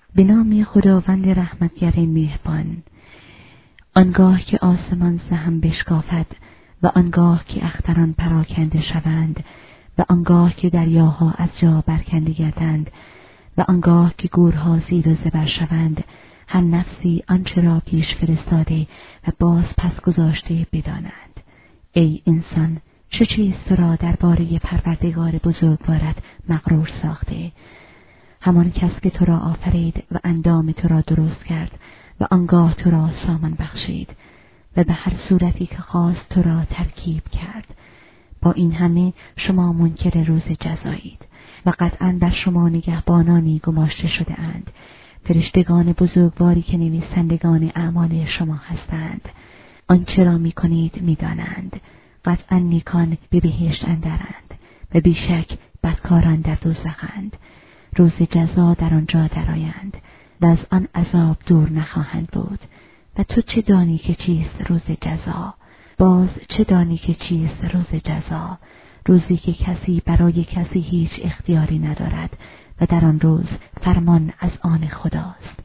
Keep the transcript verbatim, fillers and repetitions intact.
به نام خداوند رحمتگر مهربان. آنگاه که آسمان سهم بشکافد و آنگاه که اختران پراکنده شوند و آنگاه که دریاها از جا برکنده گردند و آنگاه که گورها زیر و زبر شوند، هر نفسی آنچه را پیش فرستاده و باز پس گذاشته بداند. ای انسان، چه چیز تو را درباره پروردگار بزرگوارت مغرور ساخته؟ همان کس که تو را آفرید و اندام تو را درست کرد و آنگاه تو را سامان بخشید و به هر صورتی که خواست تو را ترکیب کرد. با این همه شما منکر روز جزایید و قطعاً بر شما نگهبانانی گماشته شده اند، فرشتگان بزرگواری که نویسندگان اعمال شما هستند. آنچه را می کنید می دانند. قطعاً نیکان به بهشت اندرند و بیشک بدکاران در دوزخند. روز جزا در آنجا درآیند و از آن عذاب دور نخواهند بود. و تو چه دانی که چیست روز جزا؟ باز چه دانی که چیست روز جزا؟ روزی که کسی برای کسی هیچ اختیاری ندارد و در آن روز فرمان از آن خداست.